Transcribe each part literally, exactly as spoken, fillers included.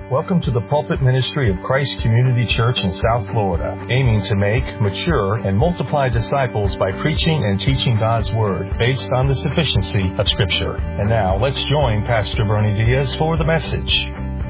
Welcome to the pulpit ministry of Christ Community Church in South Florida, aiming to make, mature, and multiply disciples by preaching and teaching God's Word based on the sufficiency of Scripture. And now, let's join Pastor Bernie Diaz for the message.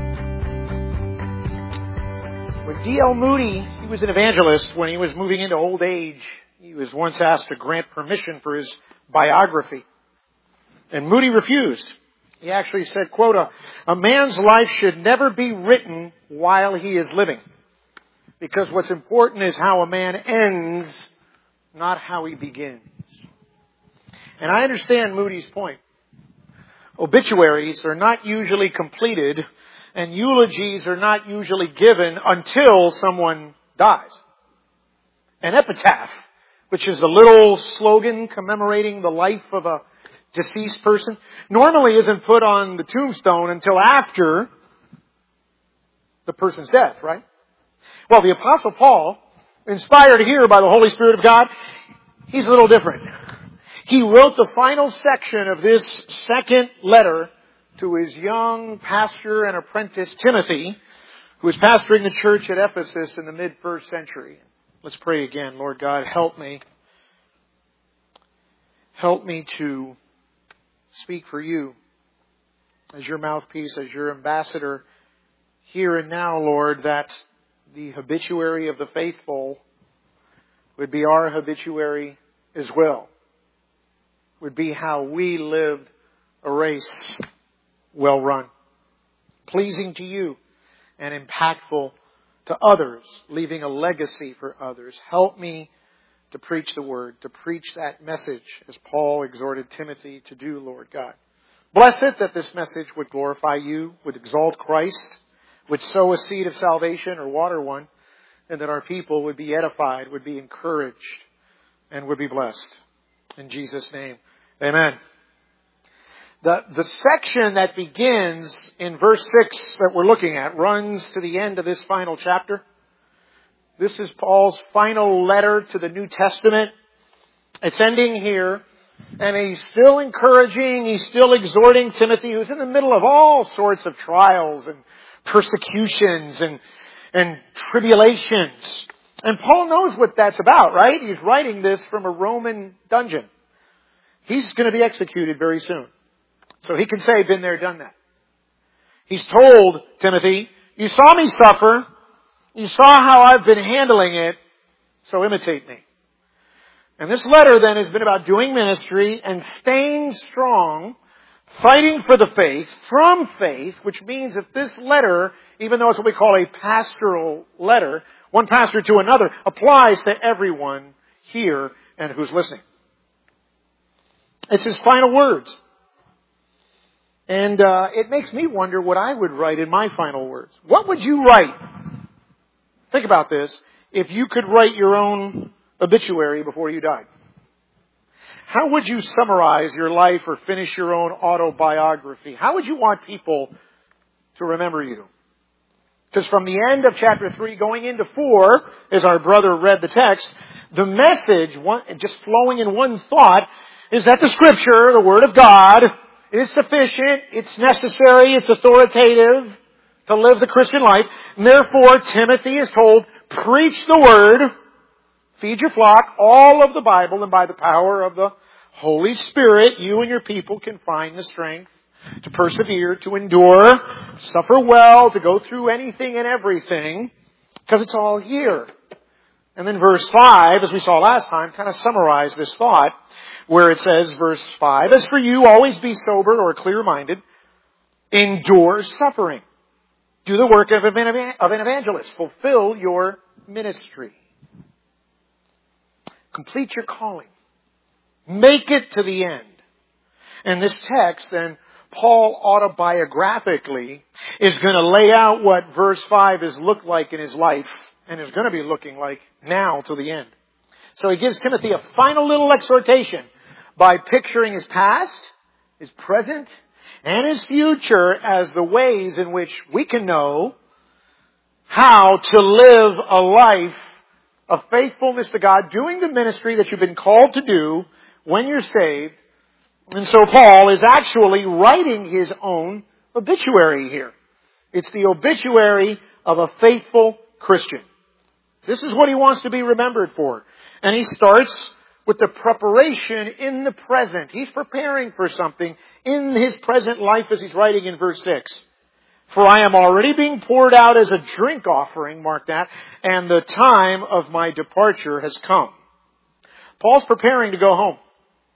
When D L Moody, he was an evangelist when he was moving into old age. He was once asked to grant permission for his biography. And Moody refused. He actually said, quote, a, a man's life should never be written while he is living. Because what's important is how a man ends, not how he begins. And I understand Moody's point. Obituaries are not usually completed, and eulogies are not usually given until someone dies. An epitaph, which is a little slogan commemorating the life of a deceased person, normally isn't put on the tombstone until after the person's death, right? Well, the Apostle Paul, inspired here by the Holy Spirit of God, he's a little different. He wrote the final section of this second letter to his young pastor and apprentice Timothy, who was pastoring the church at Ephesus in the mid-first century. Let's pray again. Lord God, help me. Help me to speak for you as your mouthpiece, as your ambassador here and now, Lord, that the obituary of the faithful would be our obituary as well. Would be how we lived a race well run, pleasing to you and impactful to others, leaving a legacy for others. Help me to preach the word, to preach that message as Paul exhorted Timothy to do, Lord God. Bless it that this message would glorify you, would exalt Christ, would sow a seed of salvation or water one, and that our people would be edified, would be encouraged, and would be blessed. In Jesus' name, amen. The, the section that begins in verse six that we're looking at runs to the end of this final chapter. This is Paul's final letter to the New Testament. It's ending here. And he's still encouraging, he's still exhorting Timothy, who's in the middle of all sorts of trials and persecutions and, and tribulations. And Paul knows what that's about, right? He's writing this from a Roman dungeon. He's going to be executed very soon. So he can say, been there, done that. He's told Timothy, you saw me suffer. You saw how I've been handling it, so imitate me. And this letter then has been about doing ministry and staying strong, fighting for the faith, from faith, which means that this letter, even though it's what we call a pastoral letter, one pastor to another, applies to everyone here and who's listening. It's his final words. And uh, it makes me wonder what I would write in my final words. What would you write? Think about this. If you could write your own obituary before you died, how would you summarize your life or finish your own autobiography? How would you want people to remember you? Because from the end of chapter three going into four, as our brother read the text, the message, just flowing in one thought, is that the Scripture, the Word of God, is sufficient, it's necessary, it's authoritative to live the Christian life. And therefore, Timothy is told, preach the word, feed your flock, all of the Bible, and by the power of the Holy Spirit, you and your people can find the strength to persevere, to endure, suffer well, to go through anything and everything, because it's all here. And then verse five, as we saw last time, kind of summarized this thought, where it says, verse five, as for you, always be sober or clear-minded, endure suffering. Do the work of an evangelist. Fulfill your ministry. Complete your calling. Make it to the end. And this text, then, Paul autobiographically is going to lay out what verse five has looked like in his life and is going to be looking like now to the end. So he gives Timothy a final little exhortation by picturing his past, his present, and his future as the ways in which we can know how to live a life of faithfulness to God, doing the ministry that you've been called to do when you're saved. And so Paul is actually writing his own obituary here. It's the obituary of a faithful Christian. This is what he wants to be remembered for. And he starts with the preparation in the present. He's preparing for something in his present life as he's writing in verse six. For I am already being poured out as a drink offering, mark that, and the time of my departure has come. Paul's preparing to go home.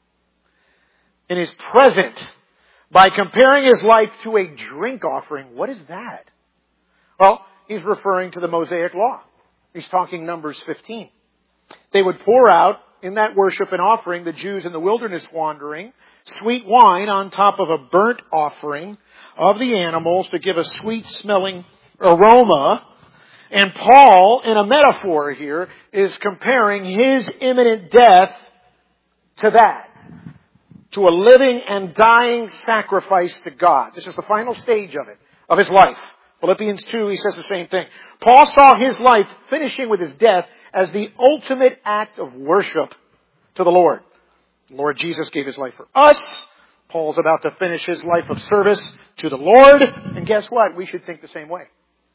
In his present, by comparing his life to a drink offering. What is that? Well, he's referring to the Mosaic Law. He's talking Numbers fifteen. They would pour out, in that worship and offering, the Jews in the wilderness wandering, sweet wine on top of a burnt offering of the animals to give a sweet-smelling aroma. And Paul, in a metaphor here, is comparing his imminent death to that. To a living and dying sacrifice to God. This is the final stage of it, of his life. Philippians two, he says the same thing. Paul saw his life finishing with his death as the ultimate act of worship to the Lord. The Lord Jesus gave his life for us. Paul's about to finish his life of service to the Lord. And guess what? We should think the same way.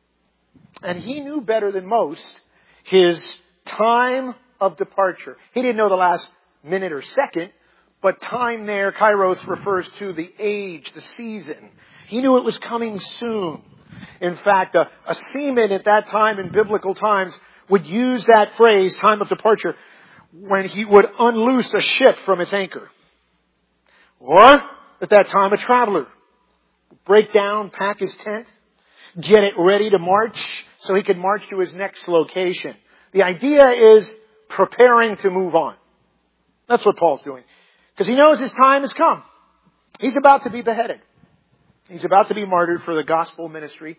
And he knew better than most his time of departure. He didn't know the last minute or second, but time there, kairos, refers to the age, the season. He knew it was coming soon. In fact, a, a seaman at that time in biblical times would use that phrase, time of departure, when he would unloose a ship from its anchor. Or, at that time, a traveler would break down, pack his tent, get it ready to march so he could march to his next location. The idea is preparing to move on. That's what Paul's doing. Because he knows his time has come. He's about to be beheaded. He's about to be martyred for the gospel ministry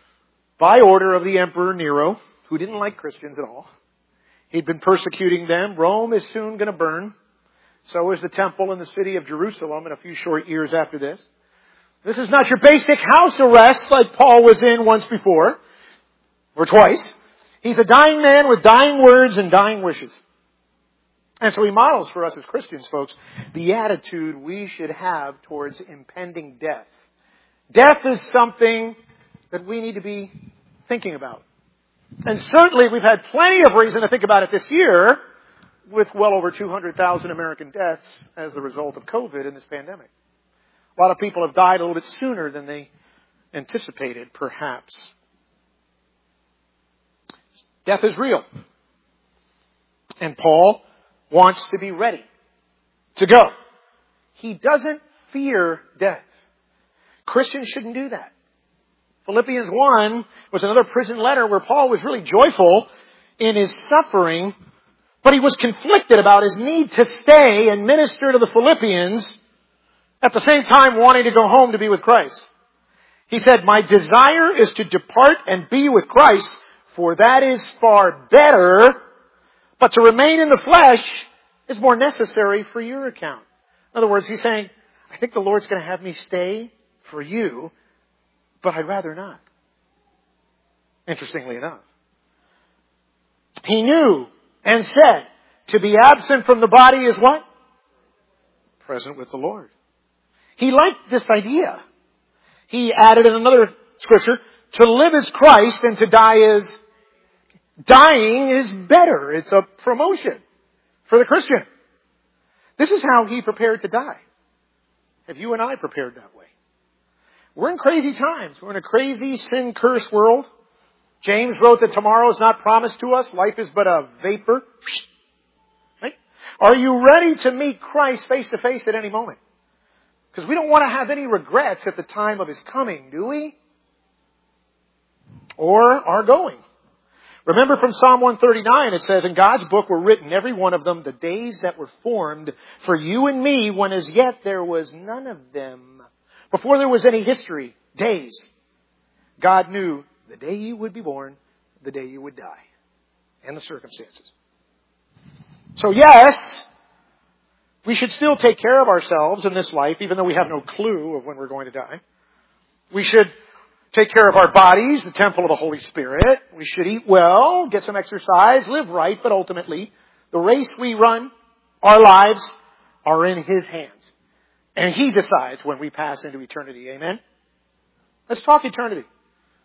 by order of the Emperor Nero, who didn't like Christians at all. He'd been persecuting them. Rome is soon going to burn. So is the temple in the city of Jerusalem in a few short years after this. This is not your basic house arrest like Paul was in once before, or twice. He's a dying man with dying words and dying wishes. And so he models for us as Christians, folks, the attitude we should have towards impending death. Death is something that we need to be thinking about. And certainly we've had plenty of reason to think about it this year, with well over two hundred thousand American deaths as the result of COVID in this pandemic. A lot of people have died a little bit sooner than they anticipated, perhaps. Death is real. And Paul wants to be ready to go. He doesn't fear death. Christians shouldn't do that. Philippians one was another prison letter where Paul was really joyful in his suffering, but he was conflicted about his need to stay and minister to the Philippians at the same time wanting to go home to be with Christ. He said, my desire is to depart and be with Christ, for that is far better, but to remain in the flesh is more necessary for your account. In other words, he's saying, I think the Lord's going to have me stay for you, but I'd rather not. Interestingly enough. He knew and said, to be absent from the body is what? Present with the Lord. He liked this idea. He added in another scripture, to live is Christ and to die is, dying is better. It's a promotion for the Christian. This is how he prepared to die. Have you and I prepared that way? We're in crazy times. We're in a crazy, sin-cursed world. James wrote that tomorrow is not promised to us. Life is but a vapor. Right? Are you ready to meet Christ face to face at any moment? Because we don't want to have any regrets at the time of His coming, do we? Or our going. Remember from Psalm one thirty-nine, it says, in God's book were written, every one of them, the days that were formed for you and me, when as yet there was none of them. Before there was any history, days, God knew the day you would be born, the day you would die, and the circumstances. So yes, we should still take care of ourselves in this life, even though we have no clue of when we're going to die. We should take care of our bodies, the temple of the Holy Spirit. We should eat well, get some exercise, live right, but ultimately, the race we run, our lives, are in His hands. And He decides when we pass into eternity. Amen? Let's talk eternity.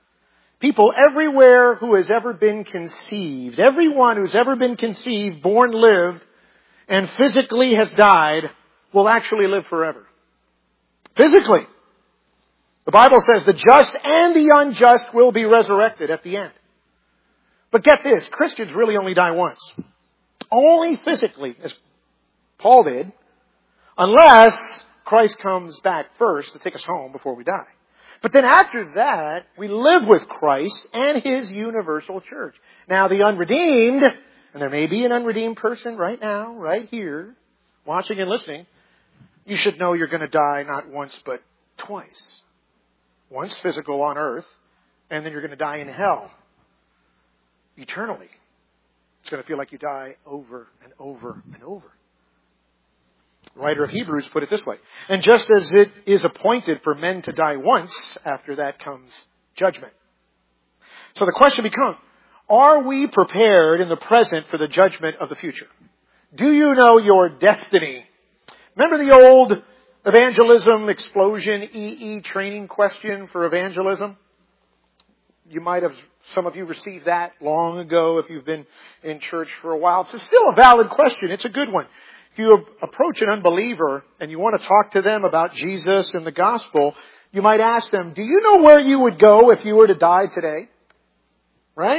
People everywhere who has ever been conceived, everyone who's ever been conceived, born, lived, and physically has died, will actually live forever. Physically. The Bible says the just and the unjust will be resurrected at the end. But get this, Christians really only die once. Only physically, as Paul did, unless Christ comes back first to take us home before we die. But then after that, we live with Christ and His universal church. Now the unredeemed, and there may be an unredeemed person right now, right here, watching and listening, you should know you're going to die not once but twice. Once physical on earth, and then you're going to die in hell. Eternally. It's going to feel like you die over and over and over. The writer of Hebrews put it this way. And just as it is appointed for men to die once, after that comes judgment. So the question becomes, are we prepared in the present for the judgment of the future? Do you know your destiny? Remember the old evangelism explosion E E training question for evangelism? You might have, some of you received that long ago if you've been in church for a while. It's still a valid question. It's a good one. If you approach an unbeliever and you want to talk to them about Jesus and the gospel, you might ask them, do you know where you would go if you were to die today? Right?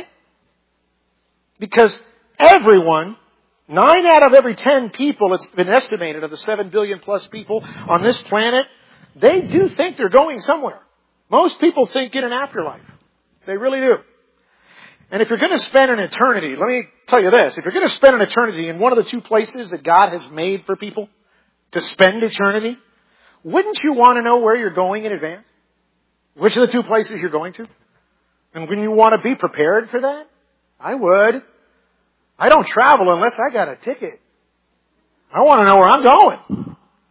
Because everyone, nine out of every ten people, it's been estimated of the seven billion plus people on this planet, they do think they're going somewhere. Most people think in an afterlife. They really do. And if you're going to spend an eternity, let me tell you this, if you're going to spend an eternity in one of the two places that God has made for people to spend eternity, wouldn't you want to know where you're going in advance? Which of the two places you're going to? And wouldn't you want to be prepared for that? I would. I don't travel unless I got a ticket. I want to know where I'm going.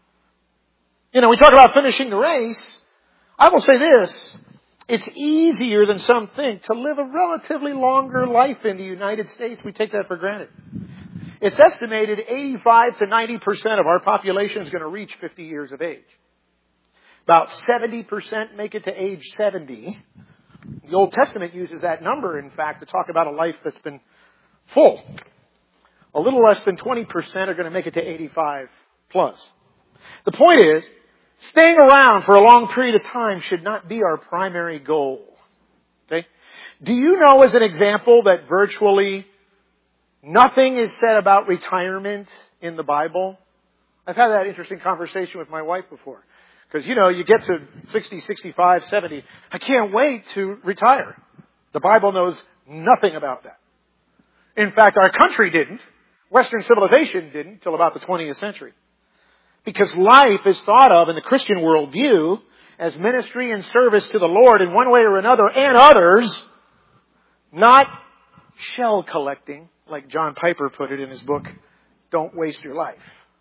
You know, we talk about finishing the race. I will say this. It's easier than some think to live a relatively longer life in the United States. We take that for granted. It's estimated eighty-five to ninety percent of our population is going to reach fifty years of age. About seventy percent make it to age seventy. The Old Testament uses that number, in fact, to talk about a life that's been full. A little less than twenty percent are going to make it to eighty-five plus. The point is, staying around for a long period of time should not be our primary goal. Okay? Do you know, as an example, that virtually nothing is said about retirement in the Bible? I've had that interesting conversation with my wife before. Because, you know, you get to sixty, sixty-five, seventy. I can't wait to retire. The Bible knows nothing about that. In fact, our country didn't. Western civilization didn't till about the twentieth century. Because life is thought of in the Christian worldview as ministry and service to the Lord in one way or another and others, not shell collecting, like John Piper put it in his book, Don't Waste Your Life.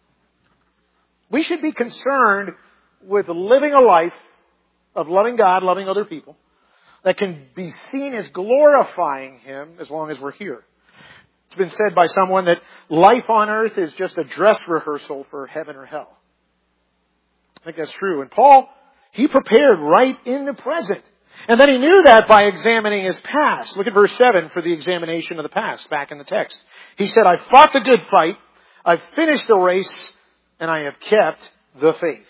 We should be concerned with living a life of loving God, loving other people, that can be seen as glorifying Him as long as we're here. It's been said by someone that life on earth is just a dress rehearsal for heaven or hell. I think that's true. And Paul, he prepared right in the present. And then he knew that by examining his past. Look at verse seven for the examination of the past, back in the text. He said, I've fought the good fight, I've finished the race, and I have kept the faith.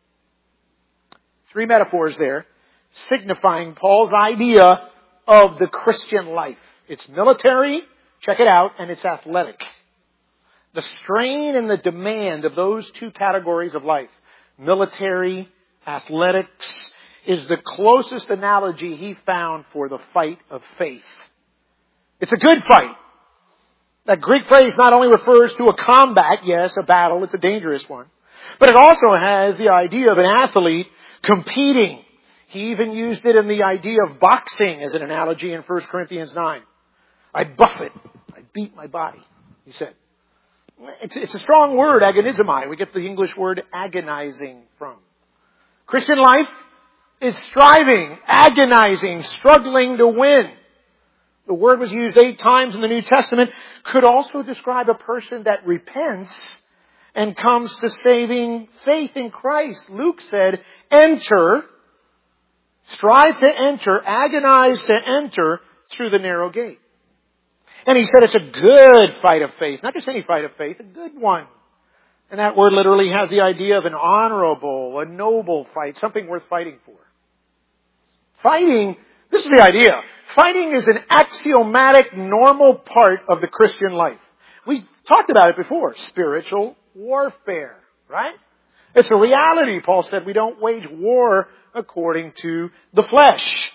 Three metaphors there, signifying Paul's idea of the Christian life. It's military, check it out, and it's athletic. The strain and the demand of those two categories of life, military, athletics, is the closest analogy he found for the fight of faith. It's a good fight. That Greek phrase not only refers to a combat, yes, a battle, it's a dangerous one, but it also has the idea of an athlete competing. He even used it in the idea of boxing as an analogy in First Corinthians nine. I buffet. I beat my body, he said. It's, it's a strong word, agonizomai. We get the English word agonizing from. Christian life is striving, agonizing, struggling to win. The word was used eight times in the New Testament. Could also describe a person that repents and comes to saving faith in Christ. Luke said, enter Strive to enter, agonize to enter through the narrow gate. And he said it's a good fight of faith. Not just any fight of faith, a good one. And that word literally has the idea of an honorable, a noble fight, something worth fighting for. Fighting, this is the idea. Fighting is an axiomatic, normal part of the Christian life. We talked about it before. Spiritual warfare, right? It's a reality. Paul said we don't wage war according to the flesh.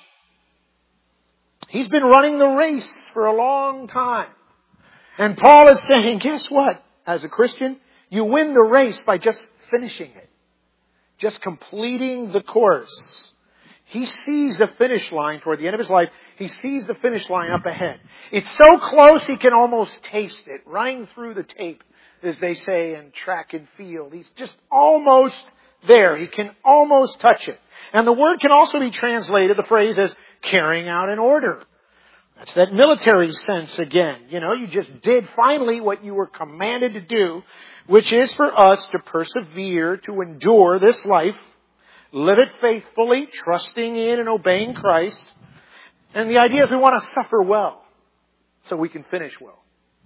He's been running the race for a long time. And Paul is saying, guess what? As a Christian, you win the race by just finishing it. Just completing the course. He sees the finish line toward the end of his life. He sees the finish line up ahead. It's so close he can almost taste it. Running through the tape, as they say in track and field. He's just almost there. He can almost touch it. And the word can also be translated, the phrase, as carrying out an order. That's that military sense again. You know, you just did finally what you were commanded to do, which is for us to persevere, to endure this life, live it faithfully, trusting in and obeying Christ. And the idea is we want to suffer well so we can finish well.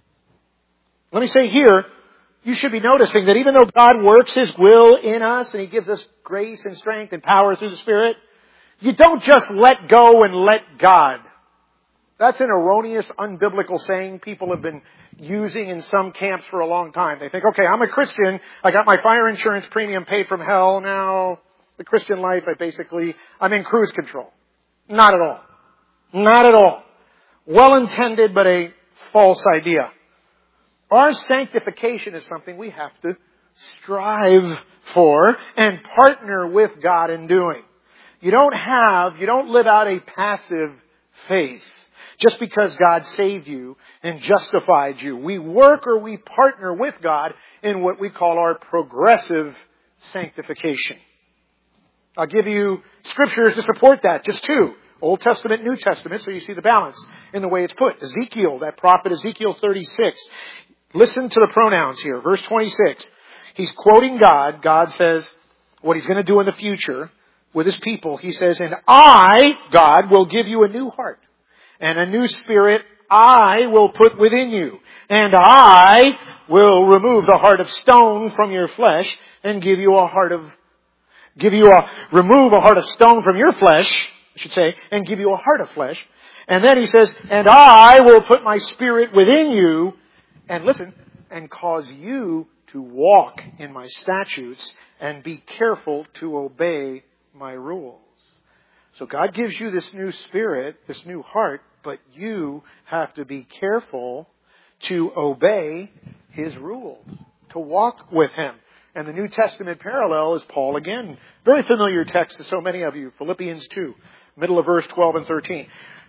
Let me say here, you should be noticing that even though God works His will in us and He gives us grace and strength and power through the Spirit, you don't just let go and let God. That's an erroneous, unbiblical saying people have been using in some camps for a long time. They think, okay, I'm a Christian. I got my fire insurance premium paid from hell. Now, the Christian life, I basically, I'm in cruise control. Not at all. Not at all. Well intended, but a false idea. Our sanctification is something we have to strive for and partner with God in doing. You don't have, you don't live out a passive faith just because God saved you and justified you. We work or we partner with God in what we call our progressive sanctification. I'll give you scriptures to support that, just two. Old Testament, New Testament, so you see the balance in the way it's put. Ezekiel, that prophet Ezekiel thirty-six. Listen to the pronouns here. Verse twenty-six. He's quoting God. God says what He's going to do in the future with His people. He says, and I, God, will give you a new heart. And a new spirit I will put within you. And I will remove the heart of stone from your flesh and give you a heart of, give you a, remove a heart of stone from your flesh, I should say, and give you a heart of flesh. And then He says, and I will put my spirit within you, and listen, and cause you to walk in my statutes and be careful to obey my rules. So God gives you this new spirit, this new heart, but you have to be careful to obey His rules, to walk with Him. And the New Testament parallel is Paul again. Very familiar text to so many of you. Philippians two, middle of verse twelve and thirteen.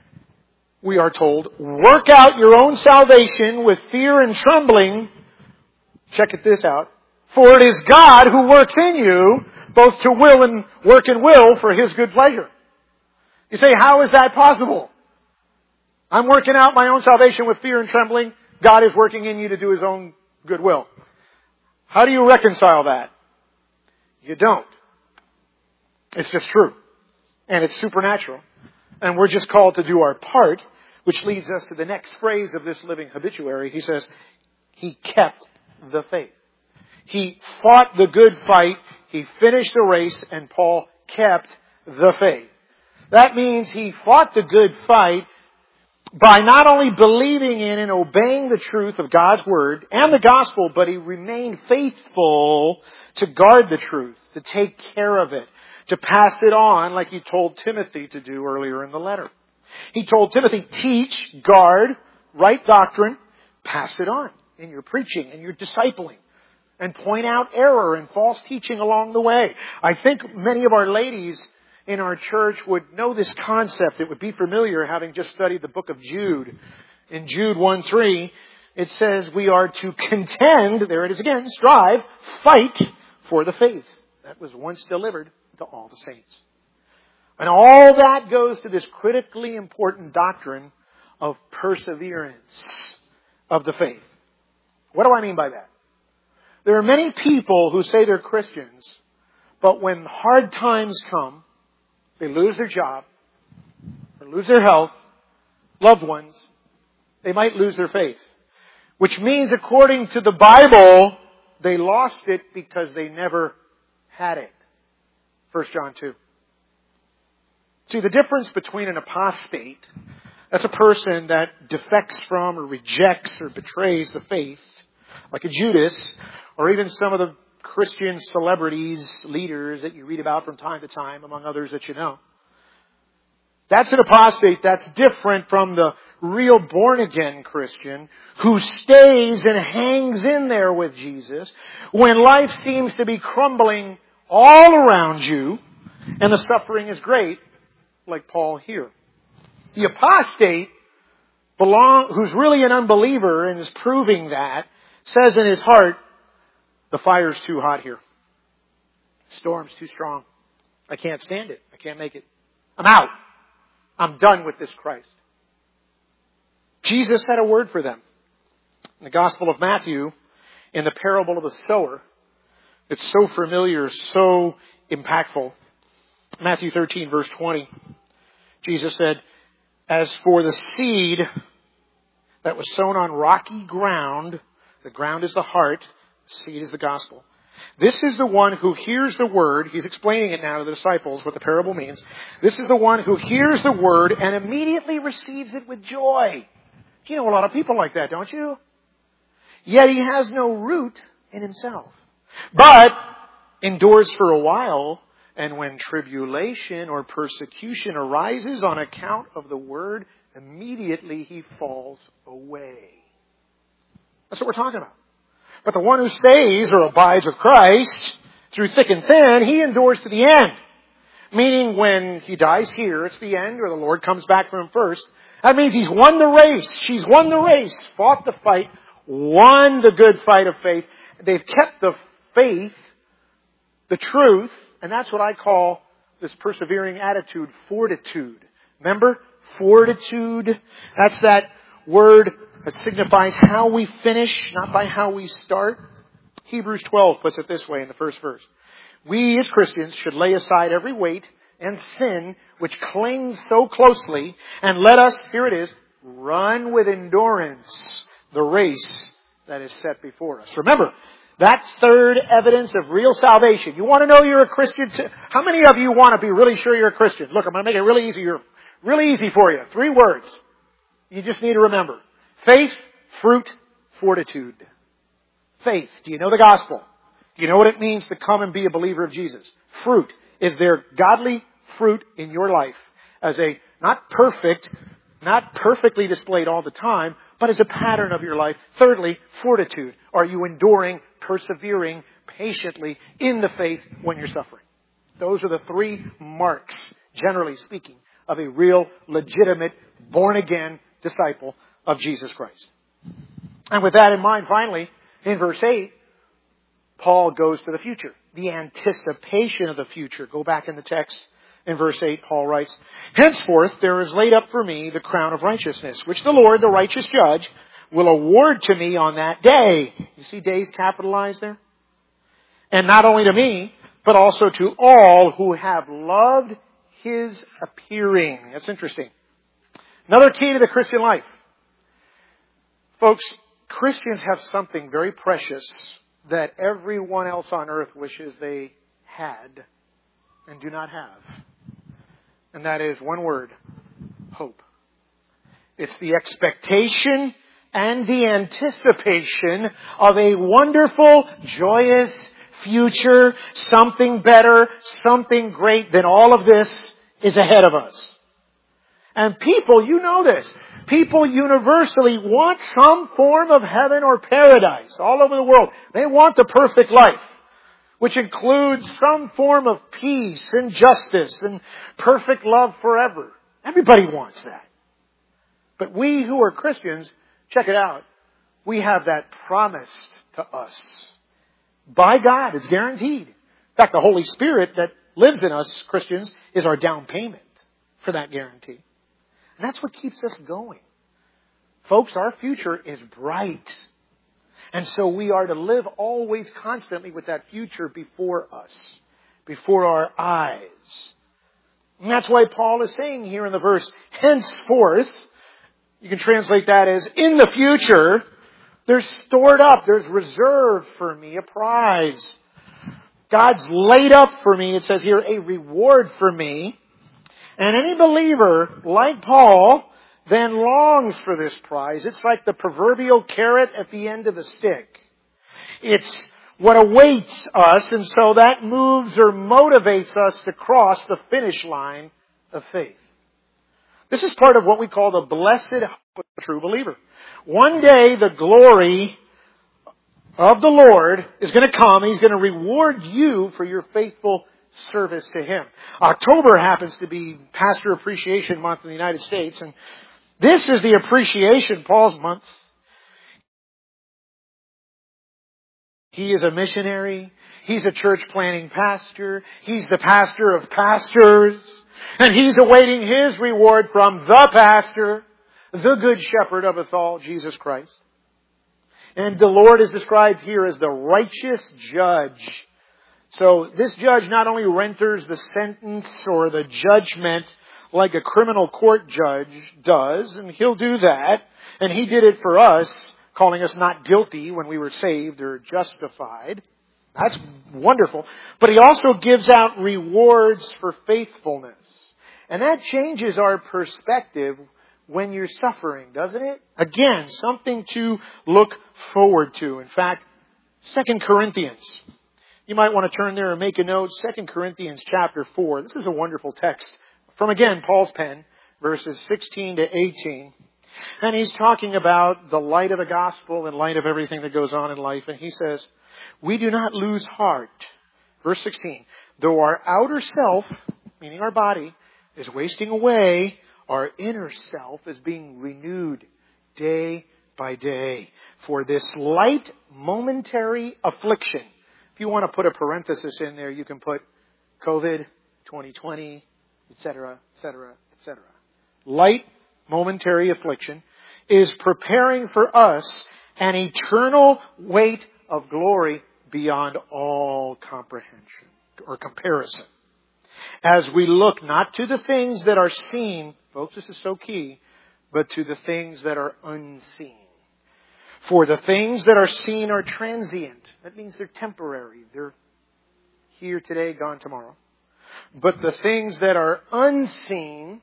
We are told, work out your own salvation with fear and trembling. Check it this out. For it is God who works in you, both to will and work and will for His good pleasure. You say, how is that possible? I'm working out my own salvation with fear and trembling. God is working in you to do His own good will. How do you reconcile that? You don't. It's just true. And it's supernatural. And we're just called to do our part, which leads us to the next phrase of this living habituary. He says, He kept the faith. He fought the good fight. He finished the race, and Paul kept the faith. That means he fought the good fight by not only believing in and obeying the truth of God's Word and the gospel, but he remained faithful to guard the truth, to take care of it, to pass it on like he told Timothy to do earlier in the letter. He told Timothy, teach, guard, right doctrine, pass it on in your preaching and your discipling, and point out error and false teaching along the way. I think many of our ladies in our church would know this concept. It would be familiar having just studied the book of Jude. In Jude one three, it says we are to contend, there it is again, strive, fight for the faith that was once delivered to all the saints. And all that goes to this critically important doctrine of perseverance of the faith. What do I mean by that? There are many people who say they're Christians, but when hard times come, they lose their job, or lose their health, loved ones, they might lose their faith. Which means, according to the Bible, they lost it because they never had it. First John two. See, the difference between an apostate, that's a person that defects from or rejects or betrays the faith, like a Judas, or even some of the Christian celebrities, leaders that you read about from time to time, among others that you know. That's an apostate. That's different from the real born-again Christian who stays and hangs in there with Jesus when life seems to be crumbling all around you and the suffering is great, like Paul here. The apostate, belong, who's really an unbeliever and is proving that, says in his heart, the fire's too hot here. The storm's too strong. I can't stand it. I can't make it. I'm out. I'm done with this Christ. Jesus had a word for them. In the Gospel of Matthew, in the parable of the sower, it's so familiar, so impactful. Matthew thirteen, verse twenty. Jesus said, as for the seed that was sown on rocky ground, the ground is the heart, the seed is the gospel. This is the one who hears the word. He's explaining it now to the disciples, what the parable means. This is the one who hears the word and immediately receives it with joy. You know a lot of people like that, don't you? Yet he has no root in himself, but endures for a while. And when tribulation or persecution arises on account of the word, immediately he falls away. That's what we're talking about. But the one who stays or abides with Christ through thick and thin, he endures to the end. Meaning when he dies here, it's the end, or the Lord comes back for him first. That means he's won the race. She's won the race, fought the fight, won the good fight of faith. They've kept the faith, the truth, and that's what I call this persevering attitude, fortitude. Remember? Fortitude. That's that word that signifies how we finish, not by how we start. Hebrews twelve puts it this way in the first verse. We as Christians should lay aside every weight and sin which clings so closely, and let us, here it is, run with endurance the race that is set before us. Remember, that third evidence of real salvation. You want to know you're a Christian? Too? How many of you want to be really sure you're a Christian? Look, I'm going to make it really easy. Really easy for you. Three words. You just need to remember. Faith, fruit, fortitude. Faith. Do you know the gospel? Do you know what it means to come and be a believer of Jesus? Fruit. Is there godly fruit in your life as a, not perfect, not perfectly displayed all the time, but as a pattern of your life? Thirdly, fortitude. Are you enduring, persevering patiently in the faith when you're suffering? Those are the three marks, generally speaking, of a real, legitimate, born-again disciple of Jesus Christ. And with that in mind, finally, in verse eight, Paul goes to the future. The anticipation of the future. Go back in the text. In verse eight, Paul writes, henceforth there is laid up for me the crown of righteousness, which the Lord, the righteous judge, will award to me on that day. You see days capitalized there? And not only to me, but also to all who have loved his appearing. That's interesting. Another key to the Christian life. Folks, Christians have something very precious that everyone else on earth wishes they had and do not have. And that is one word, hope. It's the expectation and the anticipation of a wonderful, joyous future, something better, something great than all of this is ahead of us. And people, you know this, people universally want some form of heaven or paradise all over the world. They want the perfect life, which includes some form of peace and justice and perfect love forever. Everybody wants that. But we who are Christians, check it out, we have that promised to us by God. It's guaranteed. In fact, the Holy Spirit that lives in us, Christians, is our down payment for that guarantee. And that's what keeps us going. Folks, our future is bright. And so we are to live always constantly with that future before us, before our eyes. And that's why Paul is saying here in the verse, henceforth, you can translate that as in the future, there's stored up, there's reserved for me a prize. God's laid up for me, it says here, a reward for me. And any believer, like Paul, then longs for this prize. It's like the proverbial carrot at the end of the stick. It's what awaits us, and so that moves or motivates us to cross the finish line of faith. This is part of what we call the blessed hope of a true believer. One day the glory of the Lord is going to come. He's going to reward you for your faithful service to Him. October happens to be Pastor Appreciation Month in the United States, and this is the Appreciation Paul's month. He is a missionary. He's a church planting pastor. He's the pastor of pastors. And he's awaiting his reward from the pastor, the good shepherd of us all, Jesus Christ. And the Lord is described here as the righteous judge. So this judge not only renders the sentence or the judgment like a criminal court judge does, and He'll do that, and He did it for us, calling us not guilty when we were saved or justified. That's wonderful. But He also gives out rewards for faithfulness. And that changes our perspective when you're suffering, doesn't it? Again, something to look forward to. In fact, Second Corinthians. You might want to turn there and make a note. Second Corinthians chapter four. This is a wonderful text from, again, Paul's pen, verses sixteen to eighteen. And he's talking about the light of the gospel in light of everything that goes on in life. And he says, we do not lose heart. Verse sixteen. Though our outer self, meaning our body, is wasting away, our inner self is being renewed day by day. For this light momentary affliction. If you want to put a parenthesis in there, you can put COVID, twenty twenty, et cetera, et cetera, et cetera. Light momentary affliction is preparing for us an eternal weight of glory beyond all comprehension or comparison. As we look not to the things that are seen, folks, this is so key, but to the things that are unseen. For the things that are seen are transient. That means they're temporary. They're here today, gone tomorrow. But the things that are unseen,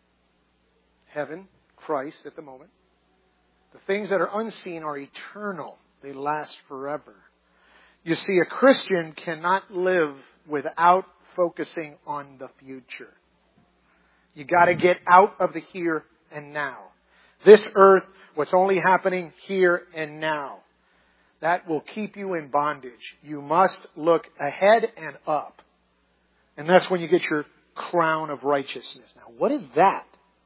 heaven, Christ at the moment, the things that are unseen are eternal. They last forever. You see, a Christian cannot live without focusing on the future. You got to get out of the here and now. This earth, what's only happening here and now, that will keep you in bondage. You must look ahead and up. And that's when you get your crown of righteousness. Now, what is that?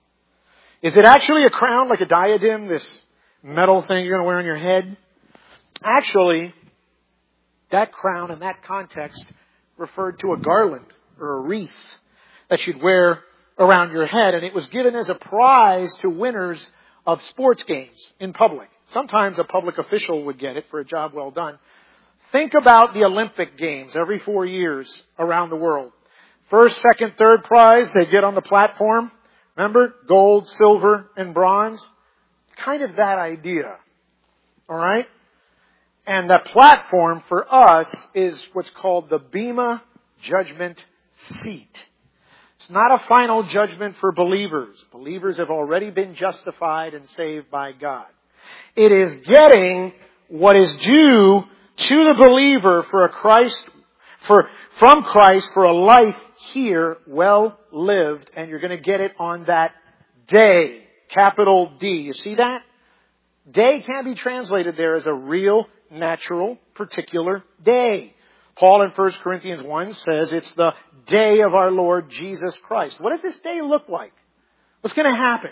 Is it actually a crown, like a diadem, this metal thing you're going to wear on your head? Actually, that crown in that context referred to a garland or a wreath that you'd wear around your head. And it was given as a prize to winners of sports games in public. Sometimes a public official would get it for a job well done. Think about the Olympic Games every four years around the world. First, second, third prize they get on the platform. Remember? Gold, silver, and bronze. Kind of that idea. Alright? And the platform for us is what's called the Bema Judgment Seat. It's not a final judgment for believers. Believers have already been justified and saved by God. It is getting what is due to the believer for a Christ, for, from Christ for a life here well lived, and you're going to get it on that day. Capital D. You see that? Day can't be translated there as a real, natural, particular day. Paul in First Corinthians one says it's the day of our Lord Jesus Christ. What does this day look like? What's going to happen?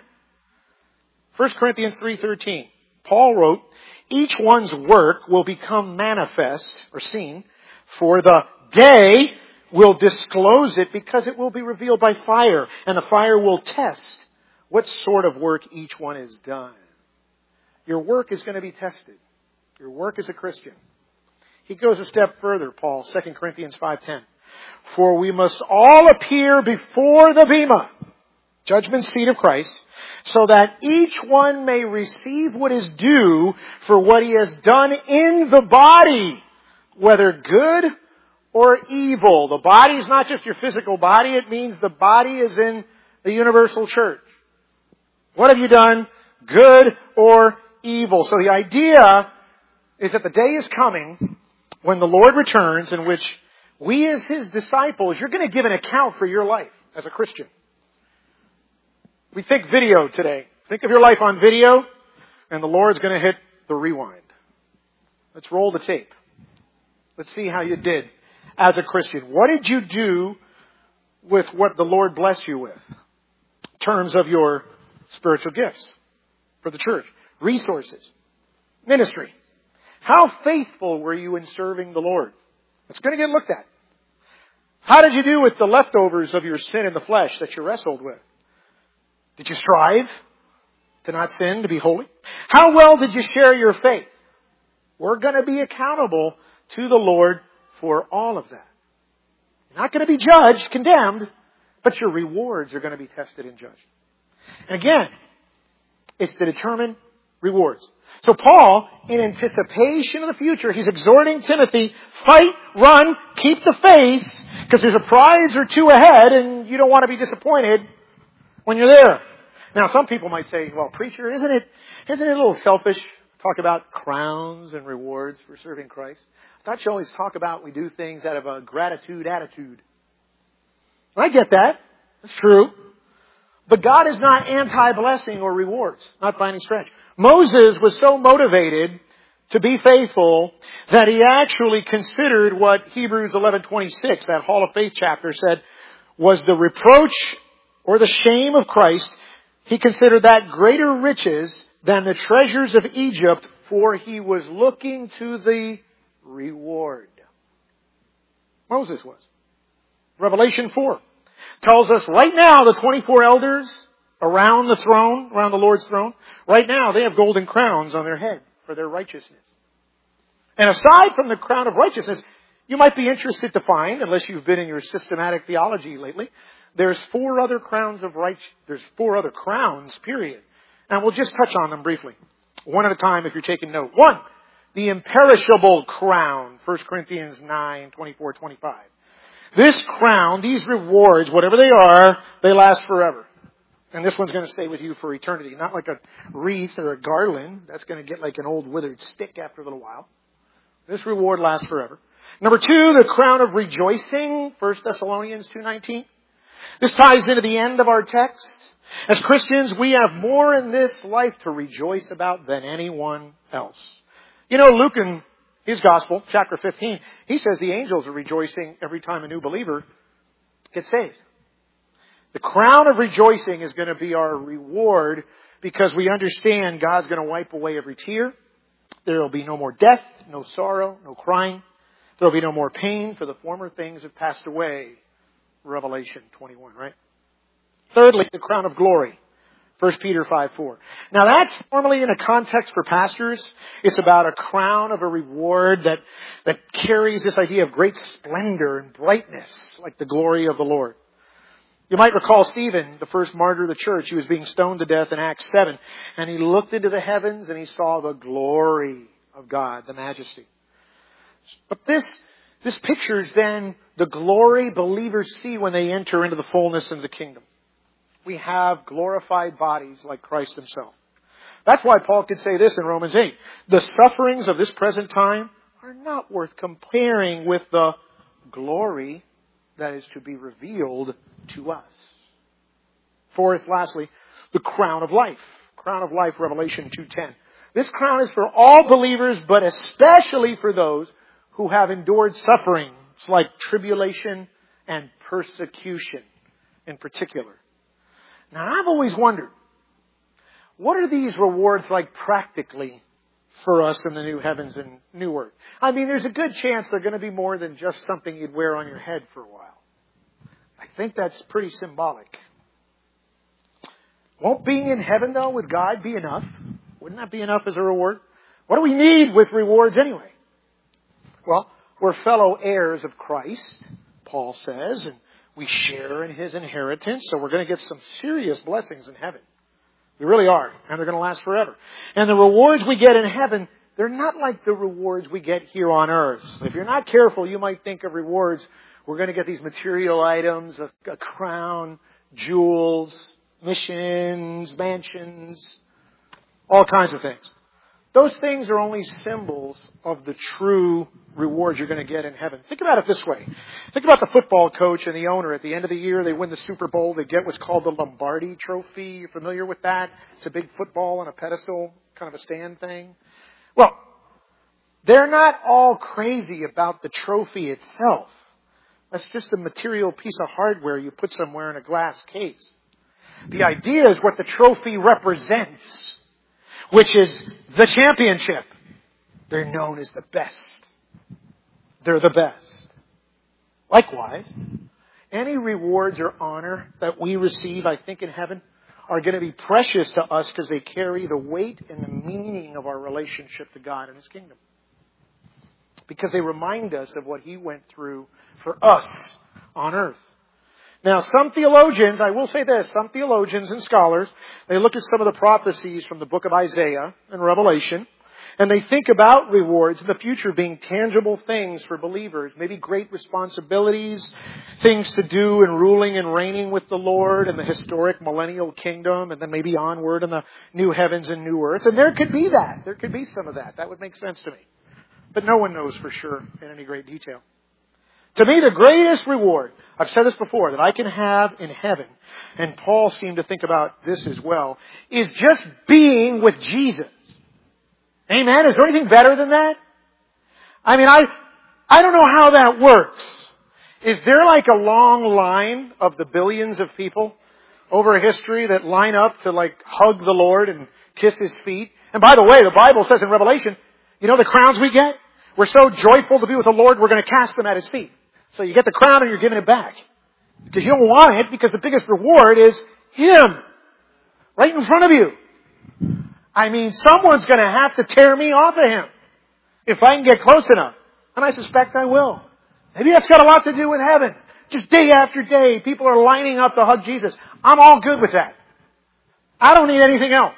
First Corinthians three thirteen. Paul wrote, each one's work will become manifest or seen, for the day will disclose it because it will be revealed by fire, and the fire will test what sort of work each one has done. Your work is going to be tested. Your work as a Christian. He goes a step further, Paul, Second Corinthians five ten. For we must all appear before the Bema, judgment seat of Christ, so that each one may receive what is due for what he has done in the body, whether good or evil. The body is not just your physical body, it means the body is in the universal church. What have you done, good or evil? So the idea is that the day is coming when the Lord returns in which we as His disciples, you're going to give an account for your life as a Christian. We think video today. Think of your life on video, and the Lord's going to hit the rewind. Let's roll the tape. Let's see how you did as a Christian. What did you do with what the Lord blessed you with? In terms of your spiritual gifts for the church, resources, ministry. How faithful were you in serving the Lord? It's going to get looked at. How did you do with the leftovers of your sin in the flesh that you wrestled with? Did you strive to not sin, to be holy? How well did you share your faith? We're going to be accountable to the Lord for all of that. You're not going to be judged, condemned, but your rewards are going to be tested and judged. And again, it's to determine rewards. So Paul, in anticipation of the future, he's exhorting Timothy, fight, run, keep the faith, because there's a prize or two ahead and you don't want to be disappointed when you're there. Now, some people might say, well, preacher, isn't it, isn't it a little selfish to talk about crowns and rewards for serving Christ? I thought you always talk about we do things out of a gratitude attitude. I get that. It's true. But God is not anti-blessing or rewards, not by any stretch. Moses was so motivated to be faithful that he actually considered what Hebrews eleven twenty-six, that Hall of Faith chapter, said was the reproach or the shame of Christ. He considered that greater riches than the treasures of Egypt, for he was looking to the reward. Moses was. Revelation four tells us right now the twenty-four elders around the throne, around the Lord's throne, right now they have golden crowns on their head for their righteousness. And aside from the crown of righteousness, you might be interested to find, unless you've been in your systematic theology lately, there's four other crowns of right, there's four other crowns, period. And we'll just touch on them briefly. One at a time if you're taking note. One, the imperishable crown, First Corinthians nine, twenty-four, twenty-five. This crown, these rewards, whatever they are, they last forever. And this one's going to stay with you for eternity. Not like a wreath or a garland. That's going to get like an old withered stick after a little while. This reward lasts forever. Number two, the crown of rejoicing, First Thessalonians two nineteen. This ties into the end of our text. As Christians, we have more in this life to rejoice about than anyone else. You know, Luke in his gospel, chapter fifteen, he says the angels are rejoicing every time a new believer gets saved. The crown of rejoicing is going to be our reward because we understand God's going to wipe away every tear. There will be no more death, no sorrow, no crying. There will be no more pain, for the former things have passed away. Revelation twenty-one, right? Thirdly, the crown of glory. First Peter five four. Now that's normally in a context for pastors. It's about a crown of a reward that, that carries this idea of great splendor and brightness, like the glory of the Lord. You might recall Stephen, the first martyr of the church. He was being stoned to death in Acts seven. And he looked into the heavens and he saw the glory of God, the majesty. But this, this pictures then the glory believers see when they enter into the fullness of the kingdom. We have glorified bodies like Christ Himself. That's why Paul could say this in Romans eight. The sufferings of this present time are not worth comparing with the glory that is to be revealed to us. Fourth, lastly, the crown of life. Crown of life, Revelation two ten. This crown is for all believers, but especially for those who have endured sufferings like tribulation and persecution in particular. Now, I've always wondered, what are these rewards like practically for us in the new heavens and new earth? I mean, there's a good chance they're going to be more than just something you'd wear on your head for a while. I think that's pretty symbolic. Won't being in heaven, though, with God be enough? Wouldn't that be enough as a reward? What do we need with rewards anyway? Well, we're fellow heirs of Christ. Paul says, and we share in His inheritance, so we're going to get some serious blessings in heaven. We really are, and they're going to last forever. And the rewards we get in heaven, they're not like the rewards we get here on earth. If you're not careful, you might think of rewards, we're going to get these material items, a, a crown, jewels, missions, mansions, all kinds of things. Those things are only symbols of the true rewards you're going to get in heaven. Think about it this way. Think about the football coach and the owner. At the end of the year, they win the Super Bowl. They get what's called the Lombardi Trophy. You're familiar with that? It's a big football on a pedestal, kind of a stand thing. Well, they're not all crazy about the trophy itself. That's just a material piece of hardware you put somewhere in a glass case. The idea is what the trophy represents, which is the championship. They're known as the best. They're the best. Likewise, any rewards or honor that we receive, I think, in heaven are going to be precious to us because they carry the weight and the meaning of our relationship to God and His kingdom. Because they remind us of what He went through for us on earth. Now, some theologians, I will say this, some theologians and scholars, they look at some of the prophecies from the book of Isaiah and Revelation, and they think about rewards in the future being tangible things for believers, maybe great responsibilities, things to do in ruling and reigning with the Lord in the historic millennial kingdom, and then maybe onward in the new heavens and new earth. And there could be that. There could be some of that. That would make sense to me. But no one knows for sure in any great detail. To me, the greatest reward, I've said this before, that I can have in heaven, and Paul seemed to think about this as well, is just being with Jesus. Amen? Is there anything better than that? I mean, I, I don't know how that works. Is there like a long line of the billions of people over history that line up to like hug the Lord and kiss His feet? And by the way, the Bible says in Revelation, you know the crowns we get? We're so joyful to be with the Lord, we're going to cast them at His feet. So you get the crown and you're giving it back. Because you don't want it, because the biggest reward is Him. Right in front of you. I mean, someone's going to have to tear me off of Him if I can get close enough. And I suspect I will. Maybe that's got a lot to do with heaven. Just day after day, people are lining up to hug Jesus. I'm all good with that. I don't need anything else.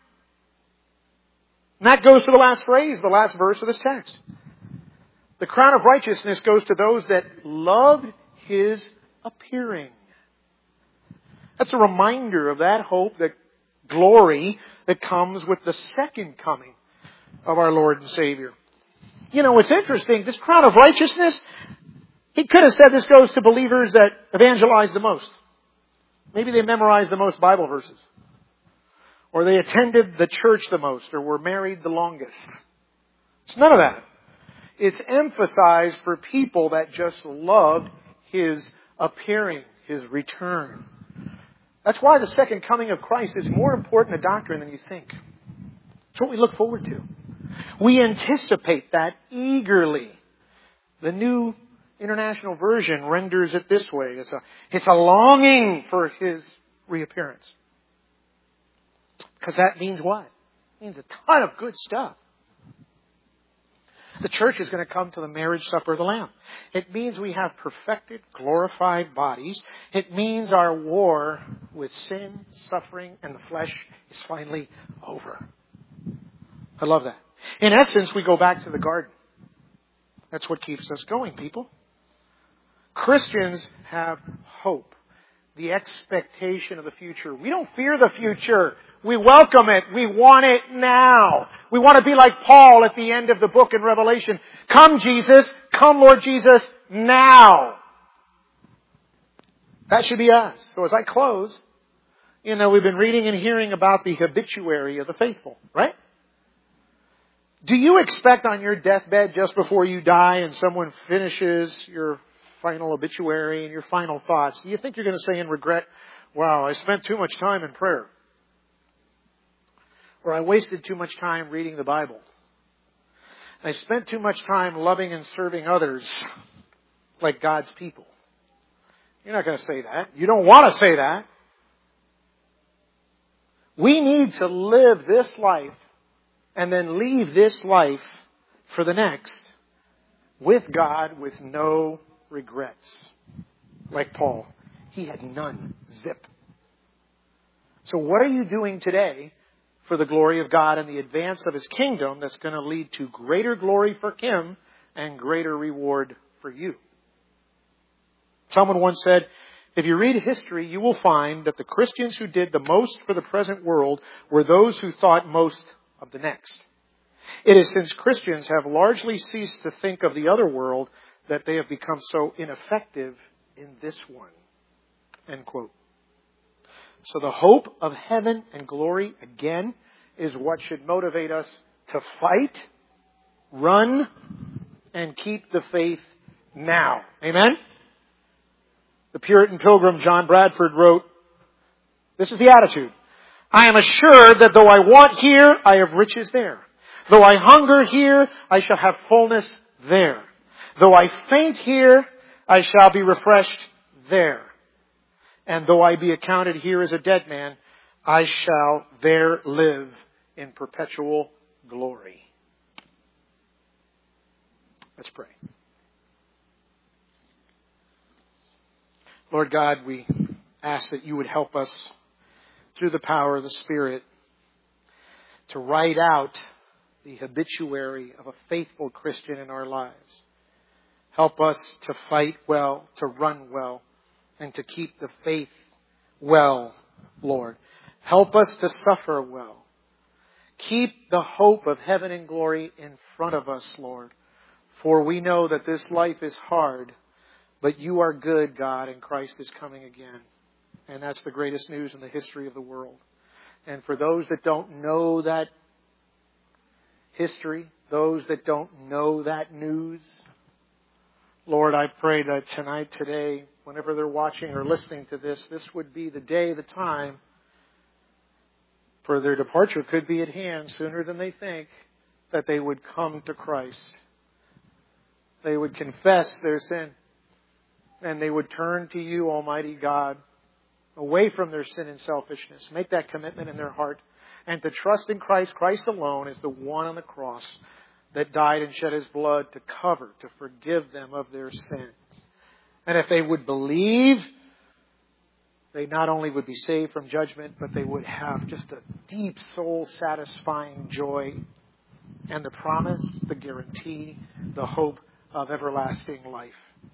And that goes to the last phrase, the last verse of this text. The crown of righteousness goes to those that loved His appearing. That's a reminder of that hope, that glory that comes with the second coming of our Lord and Savior. You know, it's interesting. This crown of righteousness, he could have said this goes to believers that evangelize the most. Maybe they memorized the most Bible verses. Or they attended the church the most, or were married the longest. It's none of that. It's emphasized for people that just loved His appearing, His return. That's why the second coming of Christ is more important a doctrine than you think. It's what we look forward to. We anticipate that eagerly. The New International Version renders it this way. It's a, it's a longing for His reappearance. Because that means what? It means a ton of good stuff. The church is going to come to the marriage supper of the Lamb. It means we have perfected, glorified bodies. It means our war with sin, suffering, and the flesh is finally over. I love that. In essence, we go back to the garden. That's what keeps us going, people. Christians have hope, the expectation of the future. We don't fear the future. We welcome it. We want it now. We want to be like Paul at the end of the book in Revelation. Come, Jesus. Come, Lord Jesus, now. That should be us. So as I close, you know, we've been reading and hearing about the obituary of the faithful, right? Do you expect on your deathbed just before you die and someone finishes your final obituary and your final thoughts, do you think you're going to say in regret, wow, I spent too much time in prayer? Or I wasted too much time reading the Bible. I spent too much time loving and serving others like God's people. You're not going to say that. You don't want to say that. We need to live this life and then leave this life for the next with God with no regrets. like Paul. He had none. Zip. So what are you doing today for the glory of God and the advance of His kingdom that's going to lead to greater glory for Him and greater reward for you? Someone once said, if you read history, you will find that the Christians who did the most for the present world were those who thought most of the next. It is since Christians have largely ceased to think of the other world that they have become so ineffective in this one. End quote. So the hope of heaven and glory, again, is what should motivate us to fight, run, and keep the faith now. Amen? The Puritan pilgrim John Bradford wrote, this is the attitude. I am assured that though I want here, I have riches there. Though I hunger here, I shall have fullness there. Though I faint here, I shall be refreshed there. And though I be accounted here as a dead man, I shall there live in perpetual glory. Let's pray. Lord God, we ask that you would help us through the power of the Spirit to write out the habituary of a faithful Christian in our lives. Help us to fight well, to run well, and to keep the faith well, Lord. Help us to suffer well. Keep the hope of heaven and glory in front of us, Lord. For we know that this life is hard, but you are good, God, and Christ is coming again. And that's the greatest news in the history of the world. And for those that don't know that history, those that don't know that news, Lord, I pray that tonight, today, whenever they're watching or listening to this, this would be the day, the time, for their departure could be at hand sooner than they think, that they would come to Christ. They would confess their sin. And they would turn to you, Almighty God, away from their sin and selfishness. Make that commitment in their heart. And to trust in Christ, Christ alone, is the one on the cross that died and shed His blood to cover, to forgive them of their sins. And if they would believe, they not only would be saved from judgment, but they would have just a deep, soul-satisfying joy and the promise, the guarantee, the hope of everlasting life.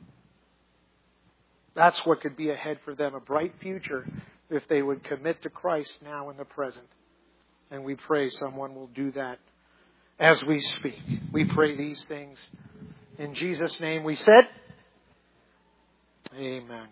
That's what could be ahead for them, a bright future if they would commit to Christ now in the present. And we pray someone will do that as we speak. We pray these things. In Jesus' name we said, amen.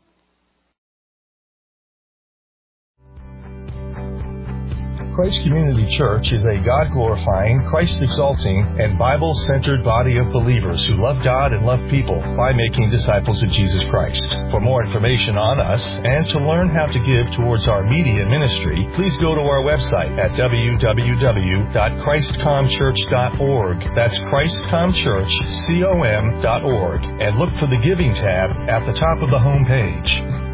Christ Community Church is a God-glorifying, Christ-exalting, and Bible-centered body of believers who love God and love people by making disciples of Jesus Christ. For more information on us and to learn how to give towards our media ministry, please go to our website at w w w dot christ com church dot org. That's christcom church com dot org. And look for the Giving tab at the top of the home page.